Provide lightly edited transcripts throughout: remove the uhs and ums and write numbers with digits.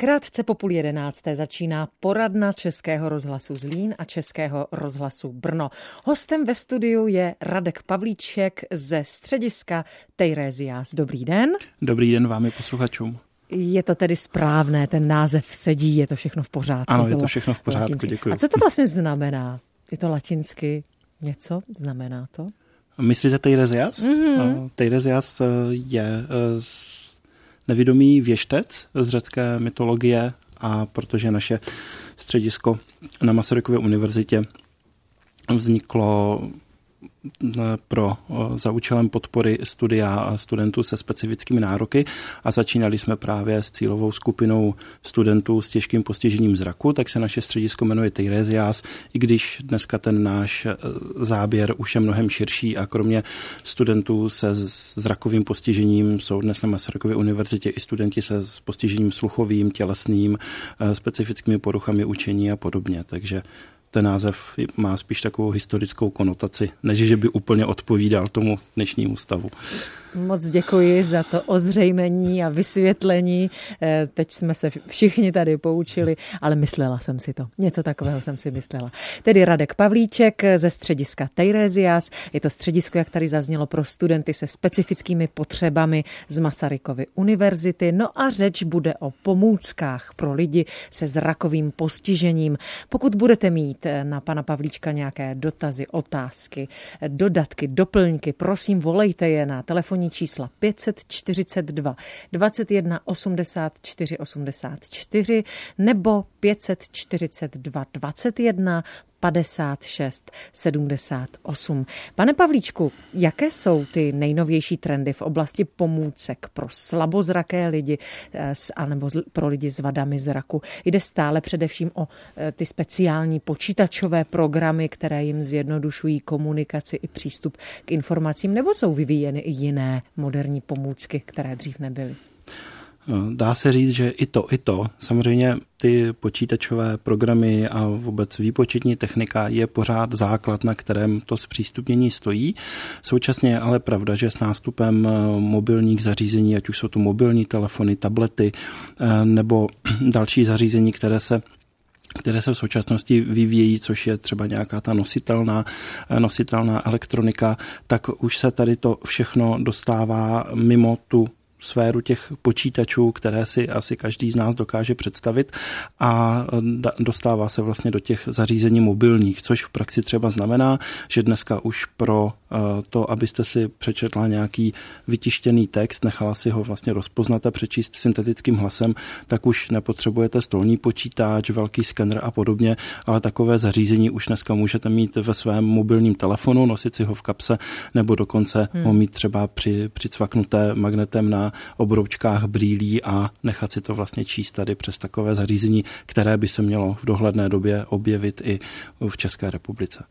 Krátce po 10:30 začíná poradna Českého rozhlasu Zlín a Českého rozhlasu Brno. Hostem ve studiu je Radek Pavlíček ze střediska Teiresias. Dobrý den. Dobrý den vám i posluchačům. Je to tedy správné, ten název sedí, je to všechno v pořádku? Ano, je to všechno v pořádku, latinsky. Děkuji. A co to vlastně znamená? Je to latinsky něco? Znamená to? Myslíte Teiresias? Mm-hmm. Teiresias je nevidomý věštec z řecké mytologie, a protože naše středisko na Masarykově univerzitě vzniklo za účelem podpory studia studentů se specifickými nároky a začínali jsme právě s cílovou skupinou studentů s těžkým postižením zraku, tak se naše středisko jmenuje Teiresias, i když dneska ten náš záběr už je mnohem širší a kromě studentů se zrakovým postižením jsou dnes na Masarykově univerzitě i studenti se s postižením sluchovým, tělesným, specifickými poruchami učení a podobně, takže ten název má spíš takovou historickou konotaci, než že by úplně odpovídal tomu dnešnímu stavu. Moc děkuji za to ozřejmení a vysvětlení. Teď jsme se všichni tady poučili, ale myslela jsem si to. Něco takového jsem si myslela. Tedy Radek Pavlíček ze střediska Teiresias. Je to středisko, jak tady zaznělo, pro studenty se specifickými potřebami z Masarykovy univerzity. No a řeč bude o pomůckách pro lidi se zrakovým postižením. Pokud budete mít na pana Pavlíčka nějaké dotazy, otázky, dodatky, doplňky, prosím, volejte je na telefonní čísla 542 21 84 84 nebo 542 21 56 78. Pane Pavlíčku, jaké jsou ty nejnovější trendy v oblasti pomůcek pro slabozraké lidi anebo pro lidi s vadami zraku? Jde stále především o ty speciální počítačové programy, které jim zjednodušují komunikaci i přístup k informacím, nebo jsou vyvíjeny i jiné moderní pomůcky, které dřív nebyly? Dá se říct, že i to. Samozřejmě ty počítačové programy a vůbec výpočetní technika je pořád základ, na kterém to zpřístupnění stojí. Současně je ale pravda, že s nástupem mobilních zařízení, ať už jsou to mobilní telefony, tablety nebo další zařízení, které se v současnosti vyvíjejí, což je třeba nějaká ta nositelná elektronika, tak už se tady to všechno dostává mimo tu sféru těch počítačů, které si asi každý z nás dokáže představit a dostává se vlastně do těch zařízení mobilních, což v praxi třeba znamená, že dneska už pro to, abyste si přečetla nějaký vytištěný text, nechala si ho vlastně rozpoznat a přečíst syntetickým hlasem, tak už nepotřebujete stolní počítač, velký skener a podobně, ale takové zařízení už dneska můžete mít ve svém mobilním telefonu, nosit si ho v kapse nebo dokonce ho mít třeba přicvaknuté magnetem na obroučkách brýlí a nechat si to vlastně číst tady přes takové zařízení, které by se mělo v dohledné době objevit i v České republice.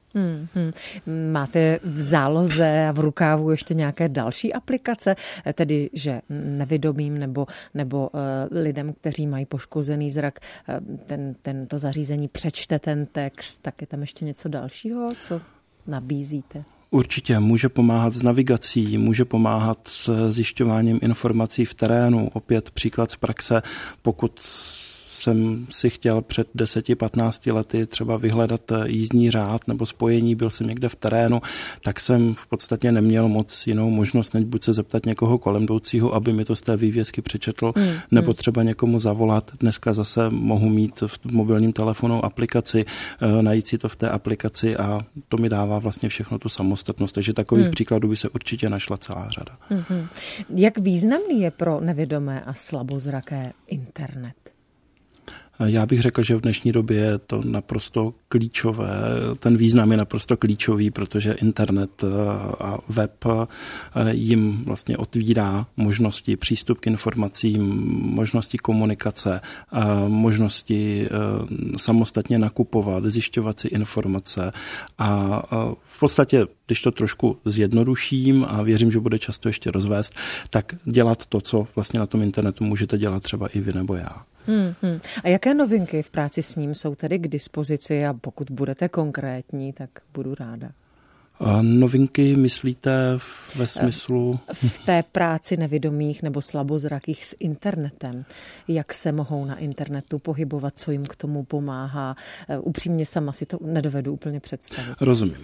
Máte v záloze a v rukávu ještě nějaké další aplikace, tedy že nevidomým nebo lidem, kteří mají poškozený zrak, tento zařízení přečte ten text, tak je tam ještě něco dalšího, co nabízíte? Určitě může pomáhat s navigací, může pomáhat s zjišťováním informací v terénu. Opět příklad z praxe, pokud jsem si chtěl před 10-15 lety třeba vyhledat jízdní řád nebo spojení, byl jsem někde v terénu, tak jsem v podstatě neměl moc jinou možnost, než buď se zeptat někoho kolem jdoucího, aby mi to z té vývězky přečetl, nebo třeba někomu zavolat. Dneska zase mohu mít v mobilním telefonu aplikaci, najít si to v té aplikaci a to mi dává vlastně všechno tu samostatnost. Takže takových příkladů by se určitě našla celá řada. Jak významný je pro nevidomé a slabozraké internet? Já bych řekl, že v dnešní době je to naprosto klíčové. Ten význam je naprosto klíčový, protože internet a web jim vlastně otvírá možnosti přístup k informacím, možnosti komunikace, možnosti samostatně nakupovat, zjišťovat si informace a v podstatě, když to trošku zjednoduším a věřím, že bude často ještě rozvést, tak dělat to, co vlastně na tom internetu můžete dělat třeba i vy nebo já. A jaké novinky v práci s ním jsou tedy k dispozici a pokud budete konkrétní, tak budu ráda. Novinky myslíte ve smyslu? V té práci nevidomých nebo slabozrakých s internetem. Jak se mohou na internetu pohybovat, co jim k tomu pomáhá. Upřímně sama si to nedovedu úplně představit. Rozumím.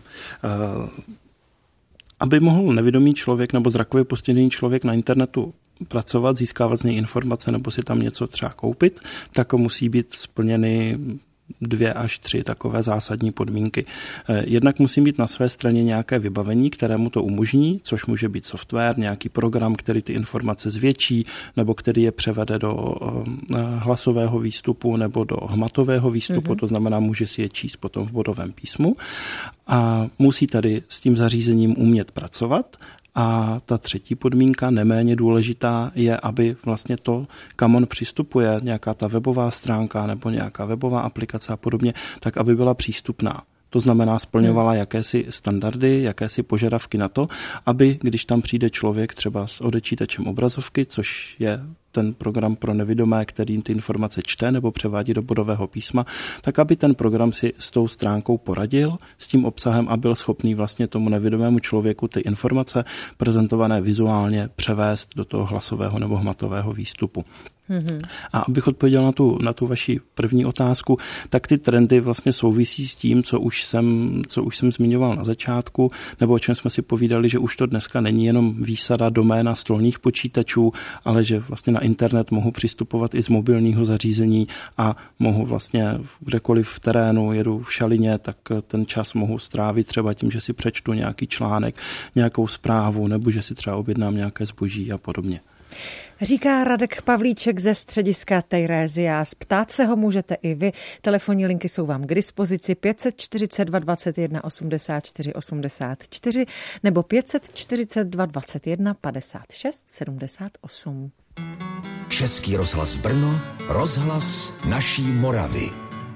Aby mohl nevidomý člověk nebo zrakově postižený člověk na internetu pracovat, získávat z něj informace nebo si tam něco třeba koupit, tak musí být splněny 2 až 3 takové zásadní podmínky. Jednak musí mít na své straně nějaké vybavení, které mu to umožní, což může být software, nějaký program, který ty informace zvětší, nebo který je převede do hlasového výstupu nebo do hmatového výstupu, to znamená, může si je číst potom v bodovém písmu. A musí tady s tím zařízením umět pracovat. A ta třetí podmínka, neméně důležitá, je, aby vlastně to, kam on přistupuje, nějaká ta webová stránka nebo nějaká webová aplikace a podobně, tak aby byla přístupná. To znamená, splňovala jakési standardy, jakési požadavky na to, aby, když tam přijde člověk třeba s odečítačem obrazovky, což je ten program pro nevidomé, kterým ty informace čte nebo převádí do bodového písma, tak aby ten program si s tou stránkou poradil, s tím obsahem a byl schopný vlastně tomu nevidomému člověku ty informace prezentované vizuálně převést do toho hlasového nebo hmatového výstupu. A abych odpověděl na tu vaši první otázku, tak ty trendy vlastně souvisí s tím, co už jsem zmiňoval na začátku, nebo o čem jsme si povídali, že už to dneska není jenom výsada doména stolních počítačů, ale že vlastně na internet mohu přistupovat i z mobilního zařízení a mohu vlastně kdekoliv v terénu, jedu v šalině, tak ten čas mohu strávit třeba tím, že si přečtu nějaký článek, nějakou zprávu, nebo že si třeba objednám nějaké zboží a podobně. Říká Radek Pavlíček ze střediska Teiresias. Ptát se ho můžete i vy. Telefonní linky jsou vám k dispozici 542 21 84 84 nebo 542 21 56 78. Český rozhlas Brno, rozhlas naší Moravy.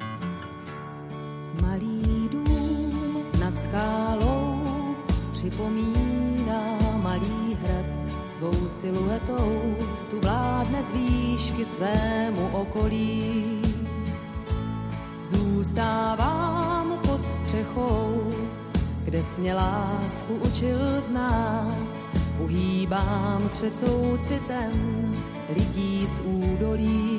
Malý dům nad skálou připomíná malý hrad. Svou siluetou tu vládne z výšky svému okolí. Zůstávám pod střechou, kde jsi mě lásku učil znát. Uhýbám před soucitem lidí z údolí.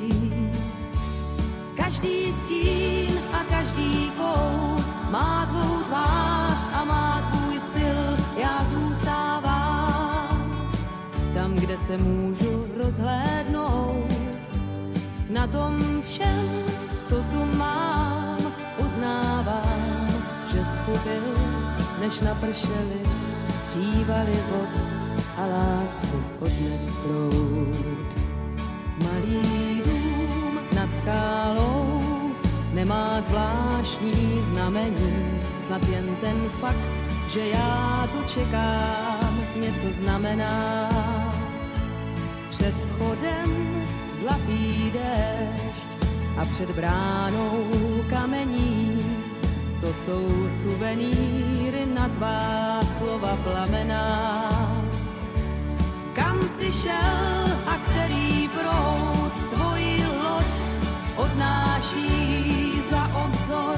Každý stín a každý kout má tvou tvář a má tvůj styl. Já zůstávám tam, kde se můžu rozhlédnout. Na tom všem, co tu mám, uznávám, že skupil, než napršely přívaly vod a lásku odnes proud. Malý dům nad skálou nemá zvláštní znamení, snad jen ten fakt, že já tu čekám, něco znamená. Před vchodem zlatý déšť a před bránou kamení, to jsou suvenýry na tvá slova plamená. Kam jsi šel a který proud tvoji loď odnáší za obzor,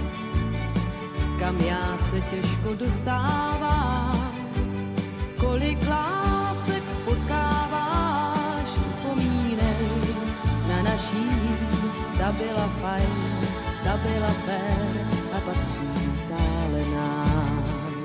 kam já se těžko dostávám, kolik lásek potkáváš, vzpomínej na naší, ta byla fajn, ta byla fér a patří stále nám.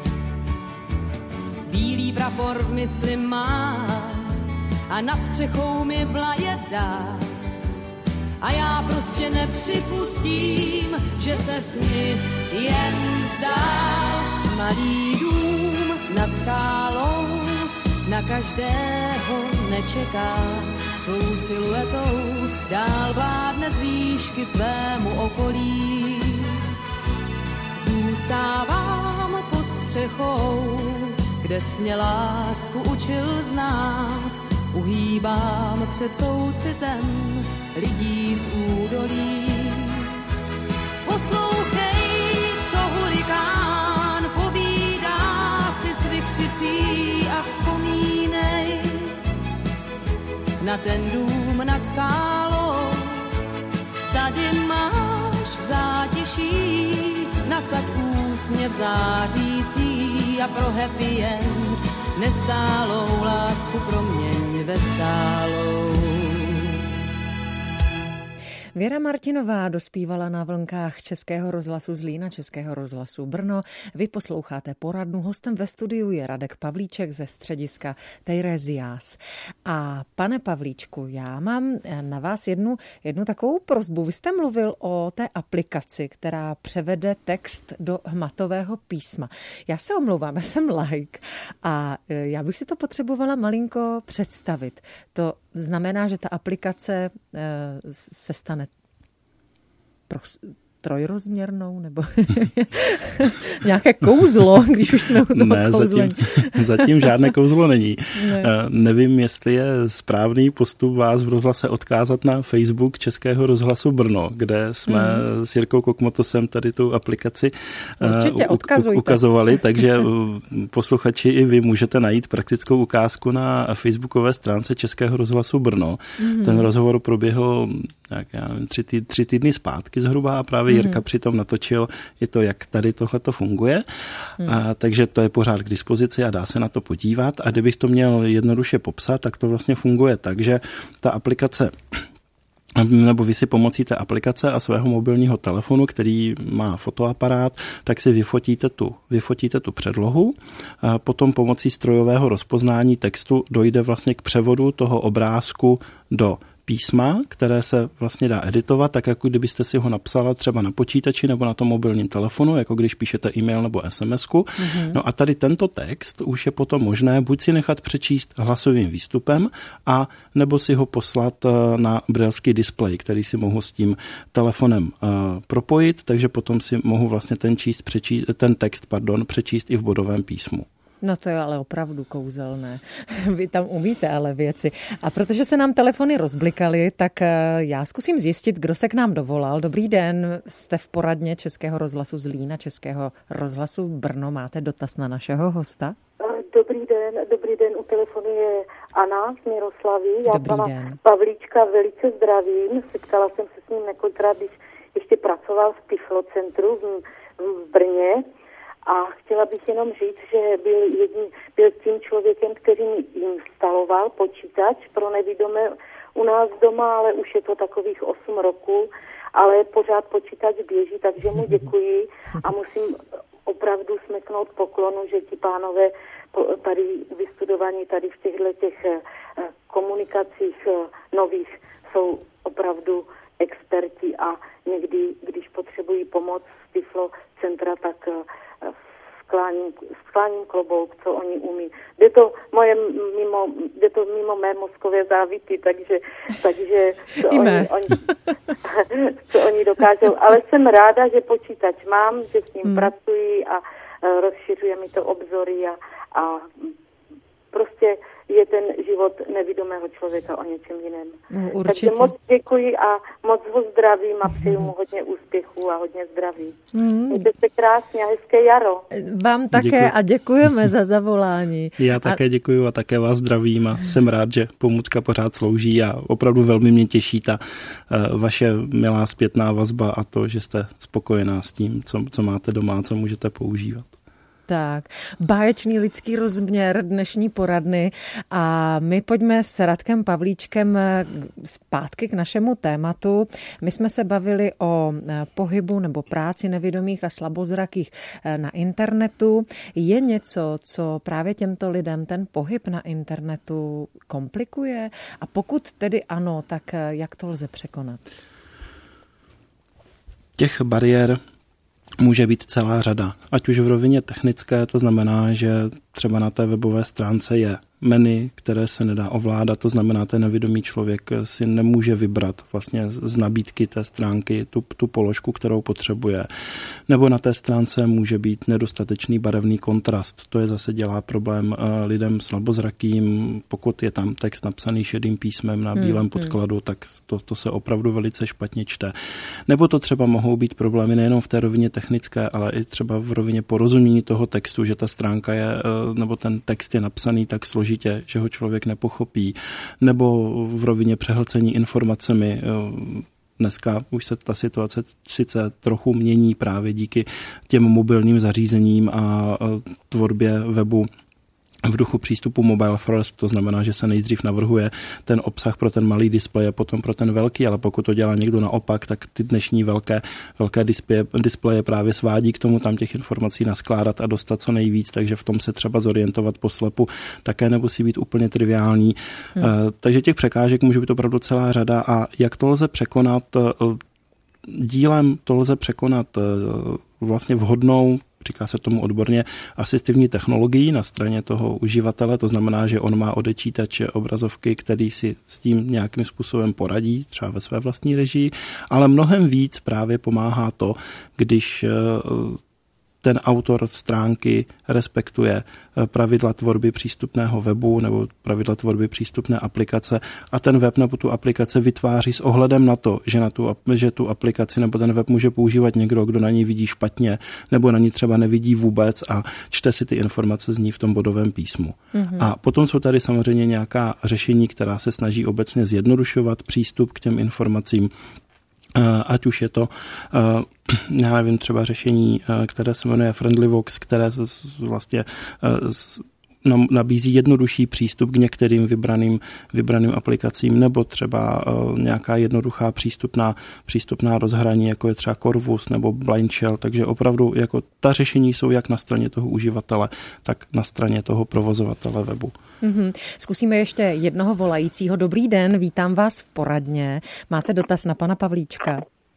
Bílý prapor v mysli mám a nad střechou mi vlaje dá. A já prostě nepřipustím, že se s mi jen zdá. Malý dům nad skálou na každého nečeká. Svou siluetou dál vládne z výšky svému okolí. Zůstávám pod střechou, kde jsi mě lásku učil znát. Uhýbám před soucitem lidí z údolí. Poslouchej, co hurikán povídá si s vykřicí a vzpomínej na ten dům nad skálou. Tady máš zátiší, nasad úsměv zářící a pro happy end nestálou lásku proměň ve stálou. Věra Martinová dospívala na vlnkách Českého rozhlasu Zlína, Českého rozhlasu Brno. Vy posloucháte poradnu. Hostem ve studiu je Radek Pavlíček ze střediska Teiresias. A pane Pavlíčku, já mám na vás jednu takovou prosbu. Vy jste mluvil o té aplikaci, která převede text do hmatového písma. Já se omlouvám, já jsem laik a já bych si to potřebovala malinko představit. To znamená, že ta aplikace se stane trojrozměrnou, nebo nějaké kouzlo, když už jsme u toho kouzlení. Zatím žádné kouzlo není. Ne. Nevím, jestli je správný postup vás v rozhlase odkázat na Facebook Českého rozhlasu Brno, kde jsme s Jirkou Kokmotosem tady tu aplikaci ukazovali, takže posluchači i vy můžete najít praktickou ukázku na facebookové stránce Českého rozhlasu Brno. Ten rozhovor proběhl já nevím, 3 týdny zpátky zhruba a právě Jirka přitom natočil, je to, jak tady tohleto funguje. Takže to je pořád k dispozici a dá se na to podívat. A kdybych to měl jednoduše popsat, tak to vlastně funguje tak, že ta aplikace, nebo vy si pomocí té aplikace a svého mobilního telefonu, který má fotoaparát, tak si vyfotíte tu předlohu. A potom pomocí strojového rozpoznání textu dojde vlastně k převodu toho obrázku do písma, které se vlastně dá editovat, tak jako kdybyste si ho napsala třeba na počítači nebo na tom mobilním telefonu, jako když píšete e-mail nebo SMS-ku. No a tady tento text už je potom možné buď si nechat přečíst hlasovým výstupem a nebo si ho poslat na brailský displej, který si mohu s tím telefonem propojit, takže potom si mohu vlastně ten text přečíst i v bodovém písmu. No to je ale opravdu kouzelné. Vy tam umíte ale věci. A protože se nám telefony rozblikaly, tak já zkusím zjistit, kdo se k nám dovolal. Dobrý den, jste v poradně Českého rozhlasu Zlína, Českého rozhlasu Brno. Máte dotaz na našeho hosta? Dobrý den, u telefonu je Anna z Miroslavy. Já pana Pavlíčka velice zdravím. Setkala jsem se s ním několikrát, když ještě pracoval v Tiflo centru v Brně. A chtěla bych jenom říct, že byl tím člověkem, který mi instaloval počítač pro nevidomé u nás doma, ale už je to takových 8 roků, ale pořád počítač běží, takže mu děkuji a musím opravdu smeknout poklonu, že ti pánové tady vystudovaní tady v těch komunikacích nových jsou opravdu experti a někdy, když potřebují pomoc z Tiflo centra, tak skláním klobouk, co oni umí. Jde to mimo mé mozkové záviky, takže co oni dokážou. Ale jsem ráda, že počítač mám, že s ním pracuji a rozšiřuje mi to obzory a prostě je ten život nevidomého člověka o něčem jiném. No, takže moc děkuji a moc ho zdravím a přeju mu hodně úspěchů a hodně zdraví. Mějte se krásně a hezké jaro. Vám také a děkujeme za zavolání. Já také děkuji a také vás zdravím a jsem rád, že pomůcka pořád slouží a opravdu velmi mě těší ta vaše milá zpětná vazba a to, že jste spokojená s tím, co máte doma a co můžete používat. Tak, báječný lidský rozměr dnešní poradny a my pojďme s Radkem Pavlíčkem zpátky k našemu tématu. My jsme se bavili o pohybu nebo práci nevidomých a slabozrakých na internetu. Je něco, co právě těmto lidem ten pohyb na internetu komplikuje? A pokud tedy ano, tak jak to lze překonat? Těch bariér může být celá řada. Ať už v rovině technické, to znamená, že třeba na té webové stránce je menu, které se nedá ovládat, to znamená, ten nevidomý člověk si nemůže vybrat vlastně z nabídky té stránky tu položku, kterou potřebuje. Nebo na té stránce může být nedostatečný barevný kontrast. To je zase dělá problém lidem slabozrakým. Pokud je tam text napsaný šedým písmem na bílém podkladu, tak to se opravdu velice špatně čte. Nebo to třeba mohou být problémy nejenom v té rovině technické, ale i třeba v rovině porozumění toho textu, že ta stránka je, nebo ten text je napsaný tak složitě, že ho člověk nepochopí, nebo v rovině přehlcení informacemi. Dneska už se ta situace sice trochu mění právě díky těm mobilním zařízením a tvorbě webu v duchu přístupu mobile first, to znamená, že se nejdřív navrhuje ten obsah pro ten malý displej a potom pro ten velký, ale pokud to dělá někdo naopak, tak ty dnešní velké displeje právě svádí k tomu tam těch informací naskládat a dostat co nejvíc, takže v tom se třeba zorientovat poslepu také nemusí být úplně triviální. Takže těch překážek může být opravdu celá řada a jak to lze překonat? Dílem to lze překonat vlastně vhodnou, říká se tomu odborně, asistivní technologií na straně toho uživatele, to znamená, že on má odečítač obrazovky, který si s tím nějakým způsobem poradí, třeba ve své vlastní režii, ale mnohem víc právě pomáhá to, když ten autor stránky respektuje pravidla tvorby přístupného webu nebo pravidla tvorby přístupné aplikace a ten web nebo tu aplikaci vytváří s ohledem na to, že tu aplikaci nebo ten web může používat někdo, kdo na ní vidí špatně nebo na ní třeba nevidí vůbec a čte si ty informace z ní v tom bodovém písmu. A potom jsou tady samozřejmě nějaká řešení, která se snaží obecně zjednodušovat přístup k těm informacím, ať už je to, já nevím, třeba řešení, které se jmenuje FriendlyVox, které vlastně nabízí jednodušší přístup k některým vybraným aplikacím, nebo třeba nějaká jednoduchá přístupná rozhraní, jako je třeba Corvus nebo Blind Shell, takže opravdu jako ta řešení jsou jak na straně toho uživatele, tak na straně toho provozovatele webu. Zkusíme ještě jednoho volajícího. Dobrý den, vítám vás v poradně. Máte dotaz na pana Pavlíčka?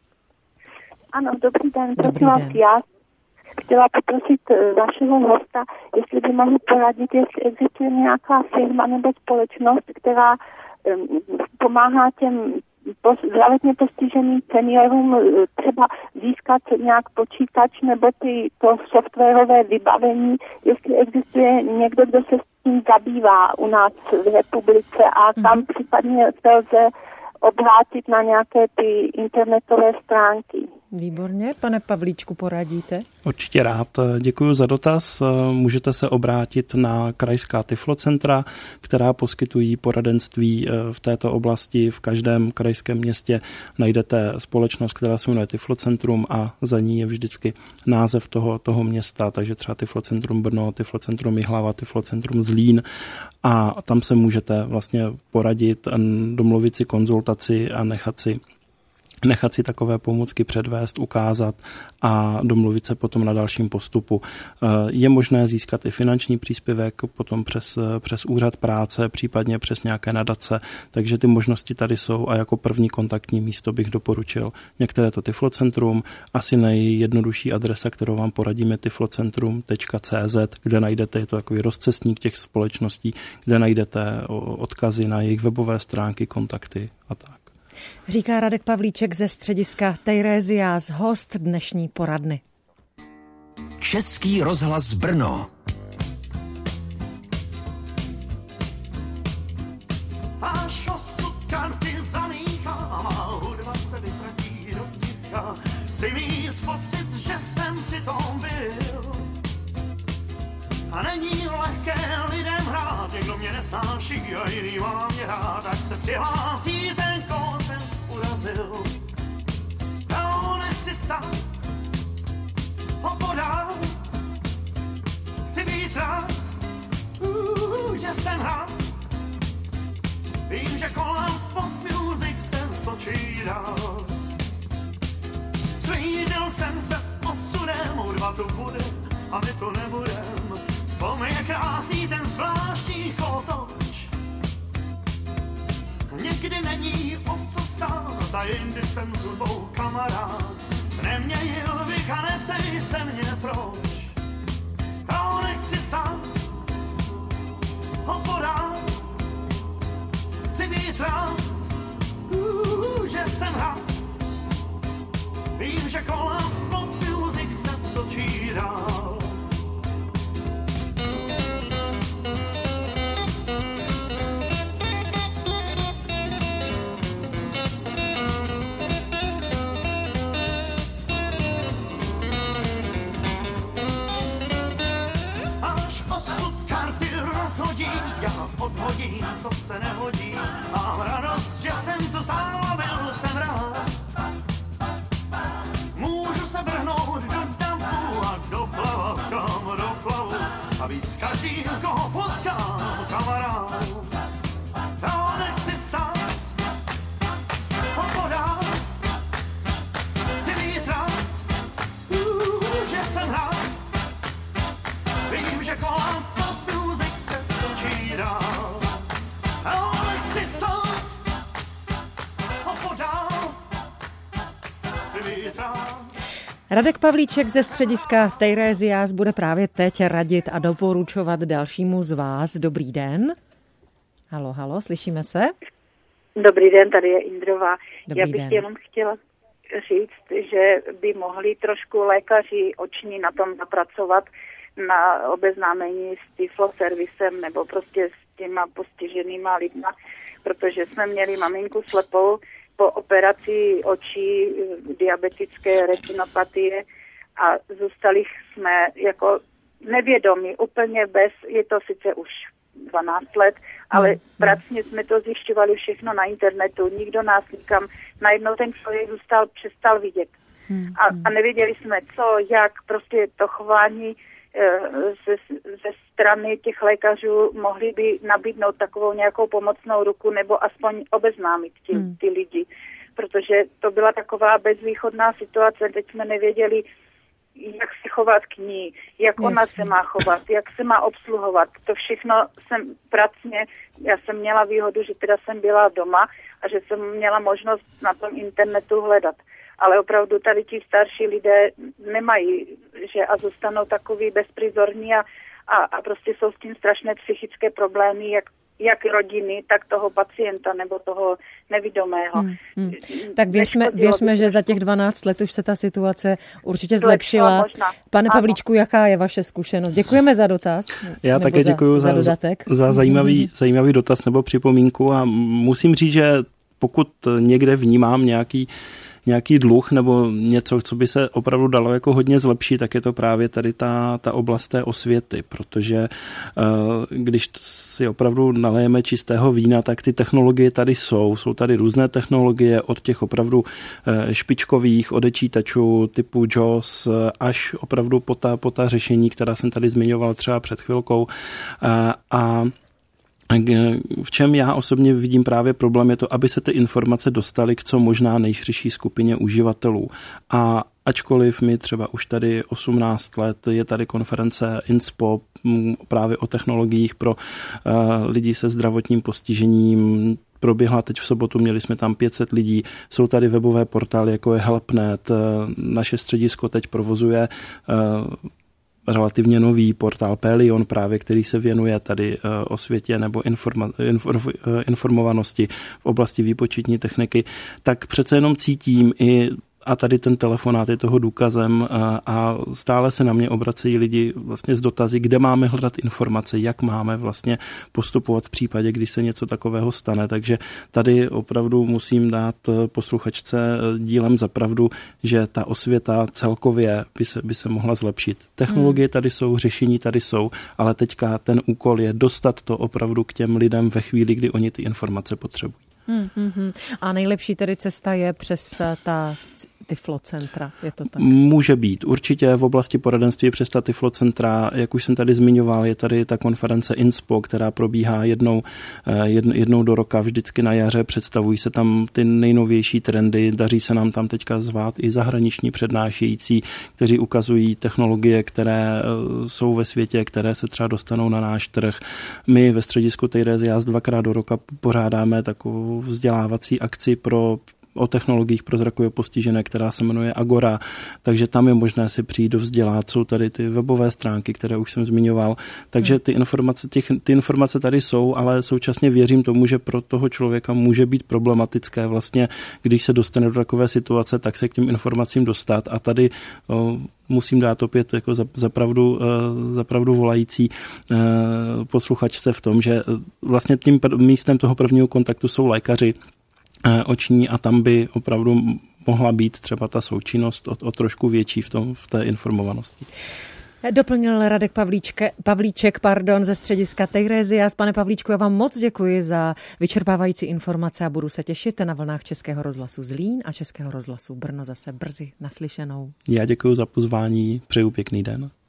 Ano, dobrý den. Prosím vás, já chtěla poprosit vašeho hosta, jestli by mohl poradit, jestli existuje nějaká firma nebo společnost, která pomáhá těm zdravotně postiženým seniorům třeba získat nějak počítač nebo to softwarové vybavení, jestli existuje někdo, kdo se s tím zabývá u nás v republice a kam případně se lze obrátit na nějaké ty internetové stránky. Výborně. Pane Pavlíčku, poradíte? Určitě rád. Děkuji za dotaz. Můžete se obrátit na krajská tyflocentra, která poskytují poradenství v této oblasti. V každém krajském městě najdete společnost, která se jmenuje Tyflocentrum a za ní je vždycky název toho města, takže třeba Tyflocentrum Brno, Tyflocentrum Jihlava, Tyflocentrum Zlín a tam se můžete vlastně poradit, domluvit si konzultaci a nechat si takové pomůcky předvést, ukázat a domluvit se potom na dalším postupu. Je možné získat i finanční příspěvek potom přes úřad práce, případně přes nějaké nadace, takže ty možnosti tady jsou a jako první kontaktní místo bych doporučil některé to Tyflocentrum, asi nejjednodušší adresa, kterou vám poradíme, tyflocentrum.cz, kde najdete, je to takový rozcestník těch společností, kde najdete odkazy na jejich webové stránky, kontakty a tak. Říká Radek Pavlíček ze střediska Terezias, host dnešní poradny. Český rozhlas Brno. Až osud karty zamíchá, má hudba se vytratí do ticha. Chci mít pocit, že jsem přitom byl. A není lehké lidem hrát, někdo mě nesnáší a jiný má mě rád, tak se přihlásí ten, koho jsem urazil. Já nechci stát, ho podát, chci být rád, že jsem rád. Vím, že kolem pop music se točí dál. Slídil jsem se s osudem, hudba tu bude a my to nebudem. To je krásný ten zvláštní kolotoč. Někdy není o co stát a jindy jsem s hudbou kamarád. Neměnil bych a neptej se mě proč. Já nechci stát, ho podát. Chci být rád, že jsem rád. Vím, že kolem pop music se točí dál. Já odhodím, co se nehodí. Mám radost, že jsem to zvládl, byl jsem rád. každý, koho potkám, kamarád. Já nechci sám ho podám, chci být rád, že jsem rád. Vím, že kolem pop music se točí dál. Já nechci stát ho podám, chci být rád. Radek Pavlíček ze střediska Teiresias bude právě teď radit a doporučovat dalšímu z vás. Dobrý den. Halo, slyšíme se? Dobrý den, tady je Indrová. Dobrý Já bych den. jenom chtěla říct, že by mohli trošku lékaři oční na tom zapracovat na obeznámení s tifloservisem nebo prostě s těma postiženýma lidma, protože jsme měli maminku slepou po operaci očí, diabetické retinopatie a zůstali jsme jako nevědomí, úplně bez, je to sice už 12 let, ale pracně jsme to zjišťovali všechno na internetu, nikdo nás nikam, najednou ten člověk přestal vidět. A nevěděli jsme co, jak, prostě to chování ze strany těch lékařů mohli by nabídnout takovou nějakou pomocnou ruku nebo aspoň obeznámit ty lidi, protože to byla taková bezvýchodná situace, teď jsme nevěděli, jak se chovat k ní, jak ona se má chovat, jak se má obsluhovat. To všechno jsem pracně, já jsem měla výhodu, že teda jsem byla doma a že jsem měla možnost na tom internetu hledat. Ale opravdu tady ti starší lidé nemají, že a zůstanou takový bezprizorní a prostě jsou s tím strašné psychické problémy, jak rodiny, tak toho pacienta nebo toho nevidomého. Tak věřme, že za těch 12 let už se ta situace určitě zlepšila. Pane Pavlíčku, jaká je vaše zkušenost? Děkujeme za dotaz. Já také děkuji za zajímavý dotaz nebo připomínku a musím říct, že pokud někde vnímám nějaký dluh nebo něco, co by se opravdu dalo jako hodně zlepšit, tak je to právě tady ta oblast té osvěty, protože když si opravdu nalejeme čistého vína, tak ty technologie tady jsou tady různé technologie od těch opravdu špičkových odečítačů typu JAWS až opravdu po ta řešení, která jsem tady zmiňoval třeba před chvilkou a v čem já osobně vidím právě problém je to, aby se ty informace dostaly k co možná nejširší skupině uživatelů. A ačkoliv mi třeba už tady 18 let je tady konference INSPO právě o technologiích pro lidi se zdravotním postižením, proběhla teď v sobotu, měli jsme tam 500 lidí, jsou tady webové portály, jako je Helpnet, naše středisko teď provozuje relativně nový portál Pelion právě, který se věnuje tady osvětě nebo informovanosti v oblasti výpočetní techniky, tak přece jenom cítím a tady ten telefonát je toho důkazem a stále se na mě obracejí lidi vlastně s dotazy, kde máme hledat informace, jak máme vlastně postupovat v případě, když se něco takového stane. Takže tady opravdu musím dát posluchačce dílem za pravdu, že ta osvěta celkově by se mohla zlepšit. Technologie tady jsou, řešení tady jsou, ale teďka ten úkol je dostat to opravdu k těm lidem ve chvíli, kdy oni ty informace potřebují. A nejlepší tedy cesta je přes ta Tiflocentra, je to tak? Může být. Určitě v oblasti poradenství přes ta Tiflocentra, jak už jsem tady zmiňoval, je tady ta konference INSPO, která probíhá jednou do roka, vždycky na jaře, představují se tam ty nejnovější trendy, daří se nám tam teďka zvát i zahraniční přednášející, kteří ukazují technologie, které jsou ve světě, které se třeba dostanou na náš trh. My ve středisku Teiresias 2krát do roka pořádáme takovou vzdělávací akci o technologiích pro zrakové postižené, která se jmenuje Agora, takže tam je možné si přijít dovzdělat. Jsou tady ty webové stránky, které už jsem zmiňoval, takže ty informace tady jsou, ale současně věřím tomu, že pro toho člověka může být problematické vlastně, když se dostane do takové situace, tak se k těm informacím dostat a tady musím dát opět jako za pravdu volající posluchačce v tom, že vlastně tím místem toho prvního kontaktu jsou lékaři oční a tam by opravdu mohla být třeba ta součinnost o trošku větší v té informovanosti. Doplnil Radek Pavlíček ze střediska Teiresias. Pane Pavlíčku, já vám moc děkuji za vyčerpávající informace a budu se těšit na vlnách Českého rozhlasu Zlín a Českého rozhlasu Brno zase brzy naslyšenou. Já děkuji za pozvání, přeju pěkný den.